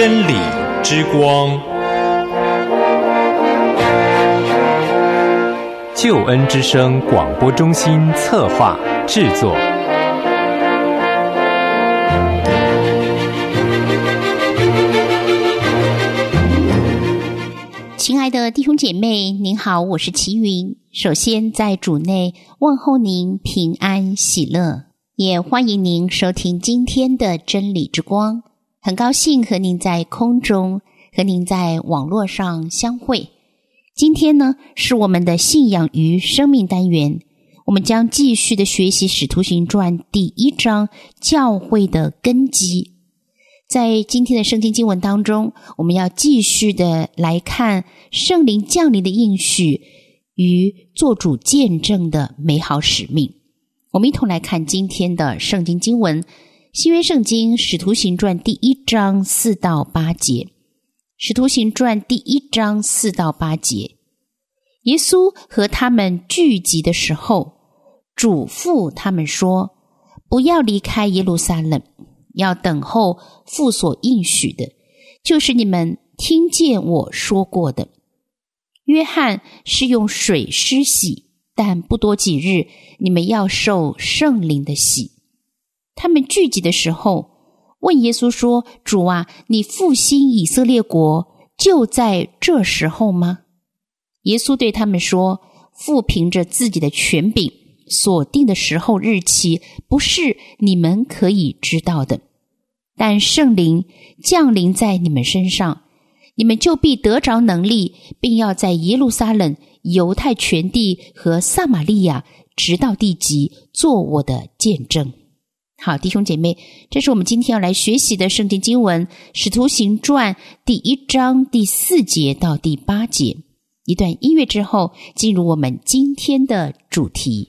真理之光，救恩之声广播中心策划制作。 亲爱的弟兄姐妹，您好，我是齐云。首先在主内问候您平安喜乐，也欢迎您收听今天的真理之光。很高兴和您在空中，和您在网络上相会。今天呢，是我们的信仰与生命单元，我们将继续的学习使徒行传第1章教会的根基。在今天的圣经经文当中，我们要继续的来看圣灵降临的应许与做主见证的美好使命。我们一同来看今天的圣经经文，新约圣经使徒行传第1章4到8节。使徒行传第1章4到8节，耶稣和他们聚集的时候，嘱咐他们说，不要离开耶路撒冷，要等候父所应许的，就是你们听见我说过的。约翰是用水施洗，但不多几日，你们要受圣灵的洗。他们聚集的时候，问耶稣说，主啊，你复兴以色列国就在这时候吗？耶稣对他们说，父凭着自己的权柄所定的时候日期，不是你们可以知道的。但圣灵降临在你们身上，你们就必得着能力，并要在耶路撒冷、犹太全地和撒玛利亚直到地极做我的见证。好，弟兄姐妹，这是我们今天要来学习的圣经经文，使徒行传第1章第4节到第8节。一段音乐之后，进入我们今天的主题。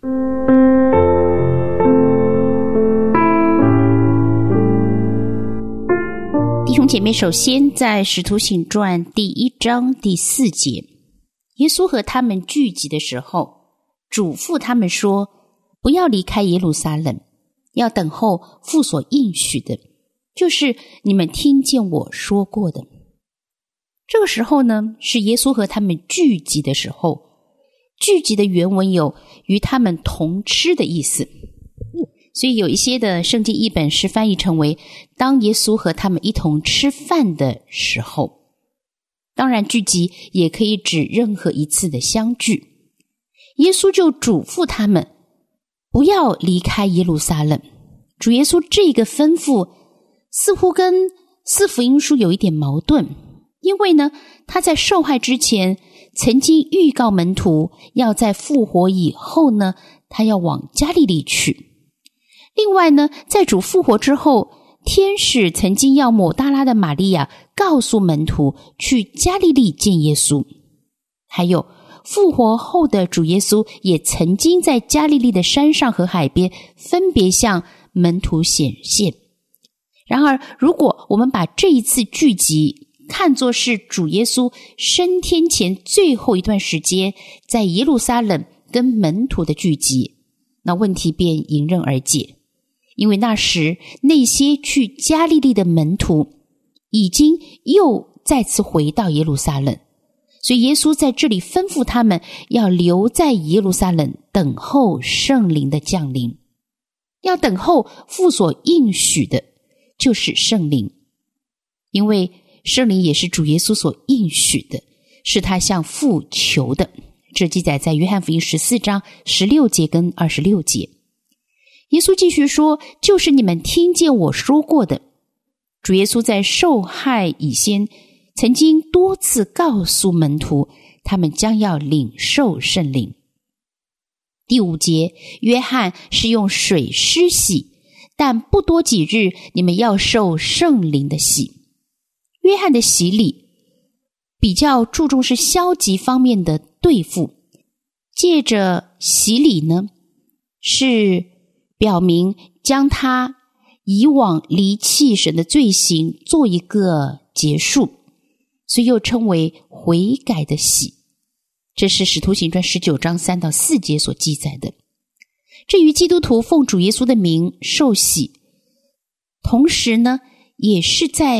弟兄姐妹，首先在使徒行传第1章第4节，耶稣和他们聚集的时候，嘱咐他们说，不要离开耶路撒冷，要等候父所应许的，就是你们听见我说过的。这个时候呢，是耶稣和他们聚集的时候，聚集的原文有与他们同吃的意思，所以有一些的圣经译本是翻译成为当耶稣和他们一同吃饭的时候。当然聚集也可以指任何一次的相聚。耶稣就嘱咐他们不要离开耶路撒冷。主耶稣这个吩咐似乎跟四福音书有一点矛盾，因为呢，他在受害之前曾经预告门徒要在复活以后呢，他要往加利利去。另外呢，在主复活之后，天使曾经要抹大拉的玛利亚告诉门徒去加利利见耶稣。还有复活后的主耶稣也曾经在加利利的山上和海边分别向门徒显现。然而，如果我们把这一次聚集看作是主耶稣升天前最后一段时间在耶路撒冷跟门徒的聚集，那问题便迎刃而解。因为那时那些去加利利的门徒已经又再次回到耶路撒冷，所以耶稣在这里吩咐他们要留在耶路撒冷等候圣灵的降临，要等候父所应许的，就是圣灵。因为圣灵也是主耶稣所应许的，是他向父求的，这记载在约翰福音14章16节跟26节。耶稣继续说，就是你们听见我说过的。主耶稣在受害以先曾经多次告诉门徒，他们将要领受圣灵。第5节，约翰是用水施洗，但不多几日，你们要受圣灵的洗。约翰的洗礼比较注重是消极方面的对付，借着洗礼呢，是表明将他以往离弃神的罪行做一个结束，所以又称为悔改的洗。这是使徒行传19章3到4节所记载的。至于基督徒奉主耶稣的名受洗，同时呢，也是在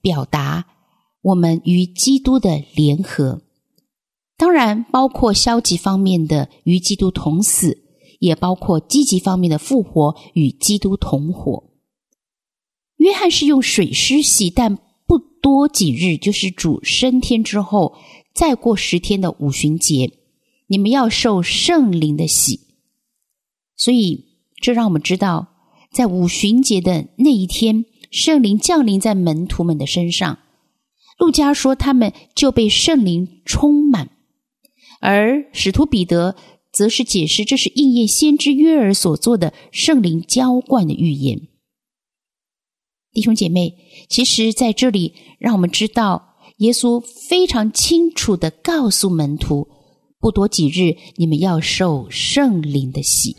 表达我们与基督的联合，当然包括消极方面的与基督同死，也包括积极方面的复活与基督同活。约翰是用水施洗，但不多几日，就是主升天之后，再过10天的五旬节，你们要受圣灵的洗。所以这让我们知道，在五旬节的那一天，圣灵降临在门徒们的身上。路加说他们就被圣灵充满，而使徒彼得则是解释这是应验先知约珥所做的圣灵浇灌的预言。弟兄姐妹，其实在这里让我们知道，耶稣非常清楚地告诉门徒，不多几日，你们要受圣灵的洗。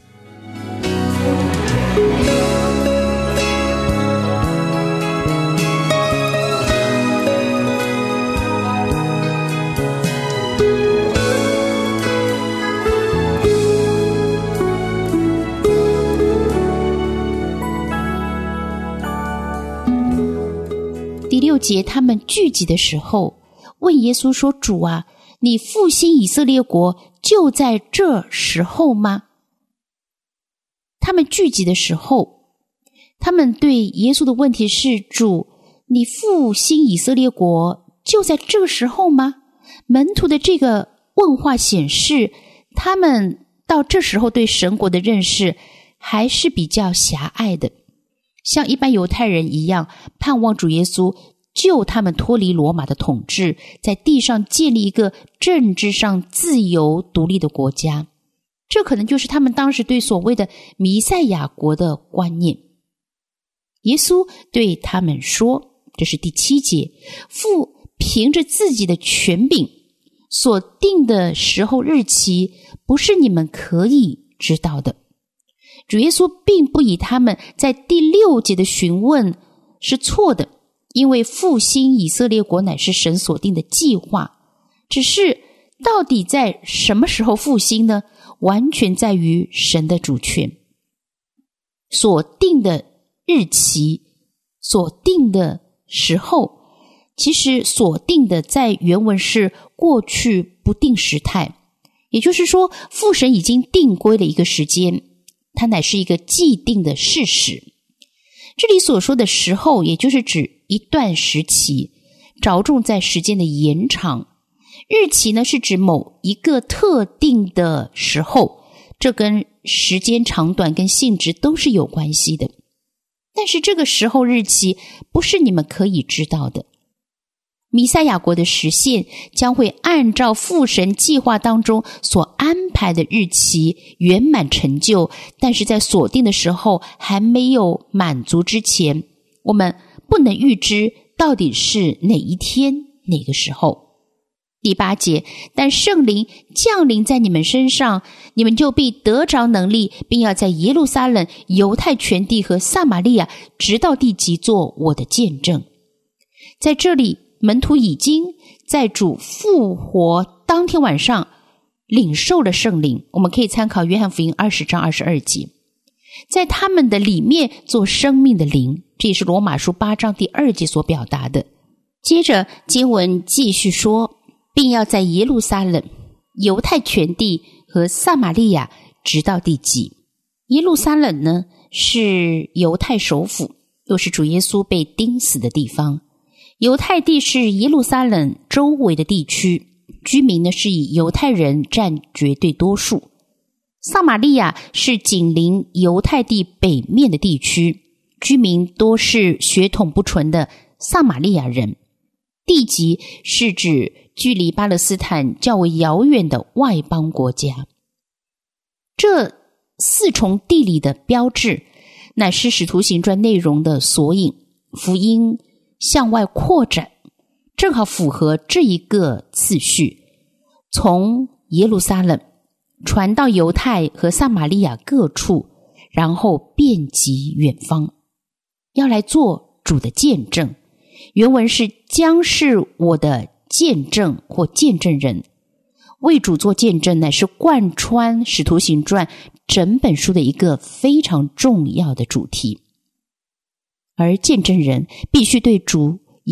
第6节，他们聚集的时候，问耶稣说：“主啊，你复兴以色列国就在这时候吗？”他们聚集的时候，他们对耶稣的问题是：“主，你复兴以色列国就在这个时候吗？”门徒的这个问话显示，他们到这时候对神国的认识还是比较狭隘的，像一般犹太人一样，盼望主耶稣救他们脱离罗马的统治，在地上建立一个政治上自由独立的国家。这可能就是他们当时对所谓的弥赛亚国的观念。耶稣对他们说，这是第7节，父凭着自己的权柄所定的时候日期，不是你们可以知道的。主耶稣并不以他们在第6节的询问是错的，因为复兴以色列国乃是神所定的计划，只是到底在什么时候复兴呢？完全在于神的主权。所定的日期，所定的时候，其实所定的在原文是过去不定时态，也就是说，父神已经定规了一个时间，它乃是一个既定的事实。这里所说的时候，也就是指一段时期，着重在时间的延长。日期呢，是指某一个特定的时候，这跟时间长短跟性质都是有关系的。但是这个时候日期不是你们可以知道的。弥赛亚国的实现将会按照父神计划当中所安排的日期圆满成就，但是在所定的时候还没有满足之前，我们不能预知到底是哪一天哪个时候。第8节，但圣灵降临在你们身上，你们就必得着能力，并要在耶路撒冷、犹太全地和撒玛利亚直到地极做我的见证。在这里，门徒已经在主复活当天晚上领受了圣灵，我们可以参考约翰福音20章22节，在他们的里面做生命的灵，这也是罗马书8章第2节所表达的。接着经文继续说，并要在耶路撒冷、犹太全地和撒玛利亚直到地极。耶路撒冷呢，是犹太首府，又是主耶稣被钉死的地方。犹太地是耶路撒冷周围的地区，居民呢是以犹太人占绝对多数。撒玛利亚是紧邻犹太地北面的地区，居民多是血统不纯的撒玛利亚人。地极是指距离巴勒斯坦较为遥远的外邦国家。这4重地理的标志乃是使徒行传内容的索引，福音向外扩展，正好符合这一个次序，从耶路撒冷传到犹太和撒玛利亚各处，然后遍及远方，要来做主的见证。原文是将是我的见证或见证人。为主做见证乃是贯穿使徒行传整本书的一个非常重要的主题，而见证人必须对主有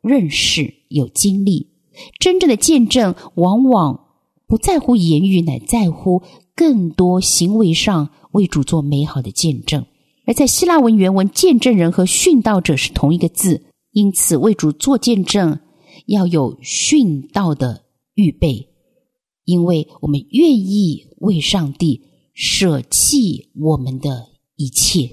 认识、有经历。真正的见证往往不在乎言语，乃在乎更多行为上为主做美好的见证。而在希腊文原文，见证人和殉道者是同一个字，因此为主做见证要有殉道的预备，因为我们愿意为上帝舍弃我们的一切。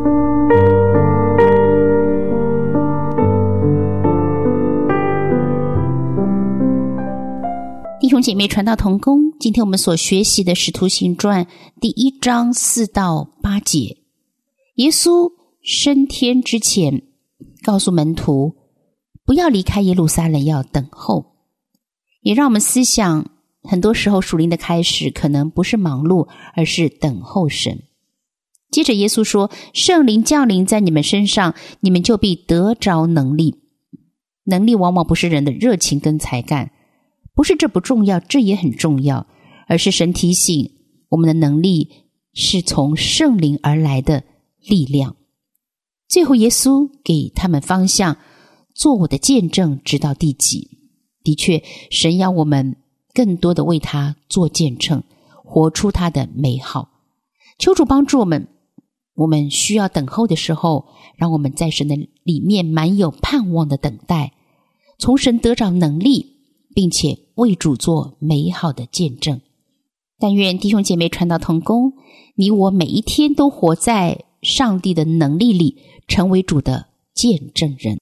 弟兄姐妹，传道同工，今天我们所学习的使徒行传第1章4到8节，耶稣升天之前告诉门徒不要离开耶路撒冷，要等候。也让我们思想，很多时候属灵的开始可能不是忙碌，而是等候神。接着耶稣说，圣灵降临在你们身上，你们就必得着能力。能力往往不是人的热情跟才干，不是这不重要，这也很重要，而是神提醒我们的能力是从圣灵而来的力量。最后耶稣给他们方向，做我的见证直到地极。的确，神要我们更多的为他做见证，活出他的美好。求主帮助我们，我们需要等候的时候，让我们在神的里面满有盼望的等待，从神得着能力，并且为主做美好的见证。但愿弟兄姐妹传道同工，你我每一天都活在上帝的能力里，成为主的见证人。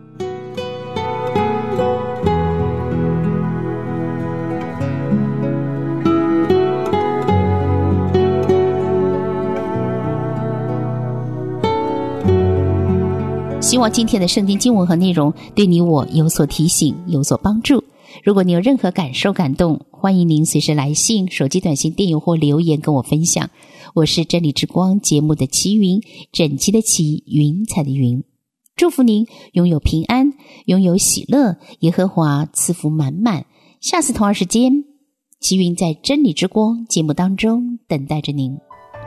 希望今天的圣经经文和内容对你我有所提醒，有所帮助。如果你有任何感受感动，欢迎您随时来信、手机短信、电邮或留言跟我分享。我是真理之光节目的齐云，整齐的齐，云彩的云。祝福您拥有平安，拥有喜乐，耶和华赐福满满。下次同样时间，齐云在真理之光节目当中等待着您。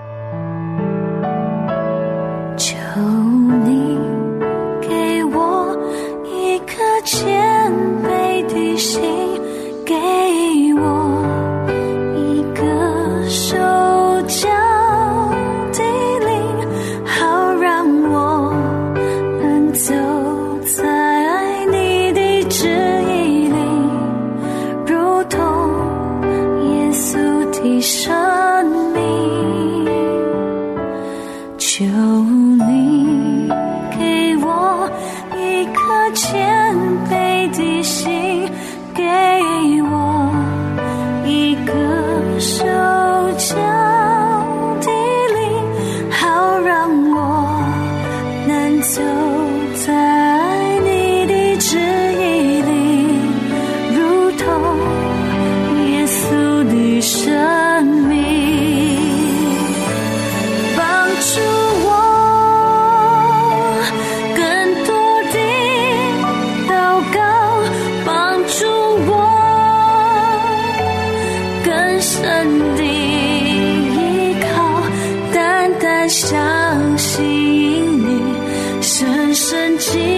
求你给我一颗谦卑的心，给我一个手脚的灵，好让我能走在你的旨意里，如同耶稣的生命。求你给我一颗谦卑的心，给我一个手脚的灵，好让我能走在你的旨意里，如同耶稣的生命。帮助我更多的祷告，帮助我更深的依靠，单单相信你，深深记